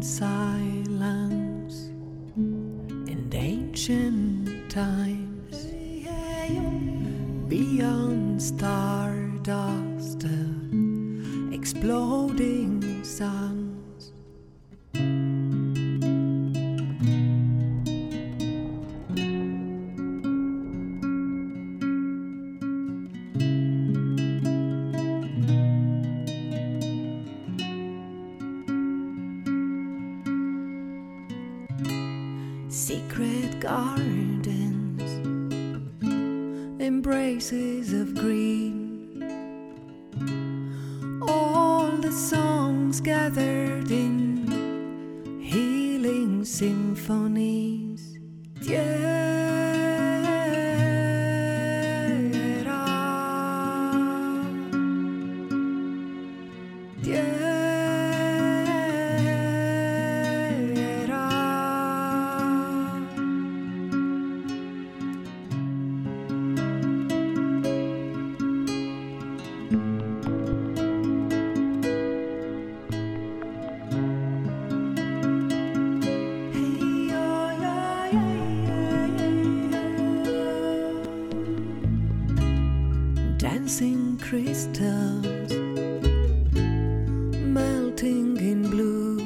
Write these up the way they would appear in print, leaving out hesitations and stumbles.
silence in ancient times, beyond stardust, exploding suns. Secret gardens, embraces of green, all the songs gathered in healing symphonies. Dancing crystals, melting in blue.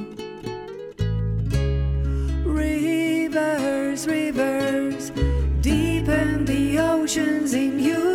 Rivers, rivers, deepen the oceans in you.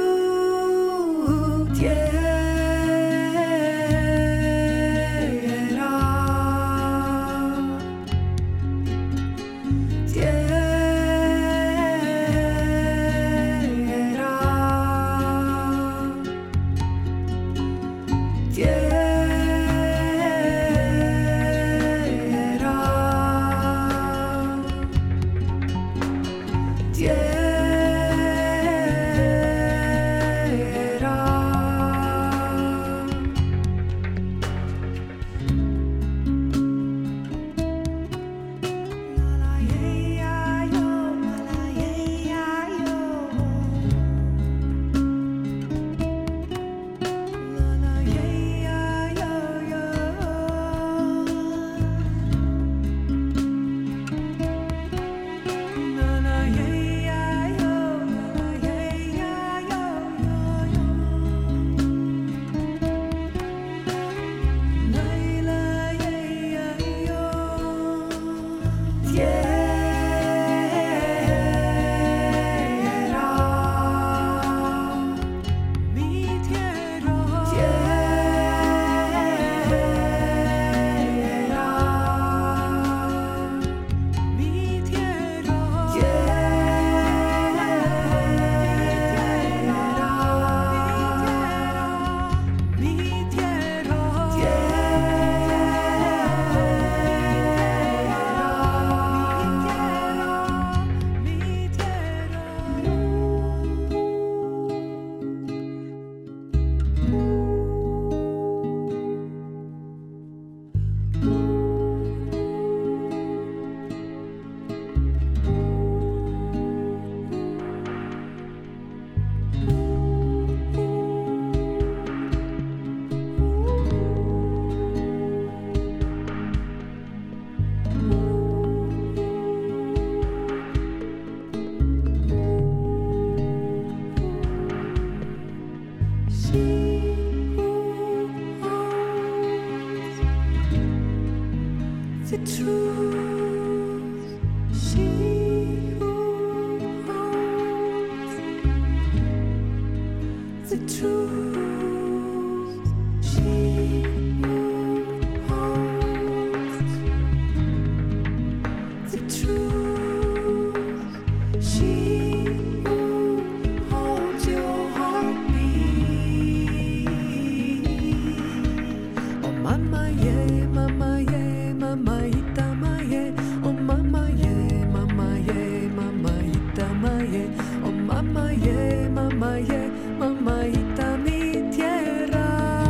The truth, she who holds the truth, she who holds the truth, she who holds your heartbeat. Oh mama, yeah, mama, yeah. Mama itama ye, oh mama ye, mama ye, mama itama ye, oh mama ye, mama ye, mama ita mi tierra.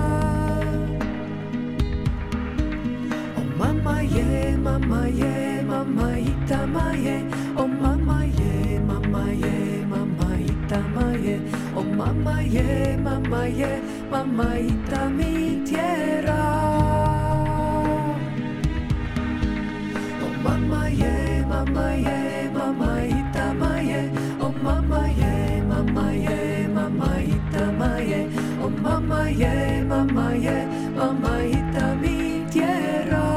Oh mama ye, mama ye, mama itama ye, oh mama ye, mama ye, mama itama ye, oh mama ye, mama ye, mama ita mi tierra. mamajita mi tierra.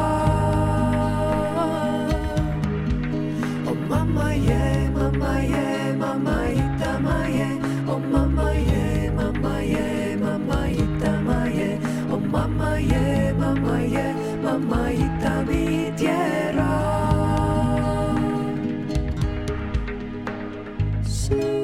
Oh mamaye, mamajita maye. Oh mamaye, mamajita maye. Oh mamaye, mamajita mi tierra. Sí.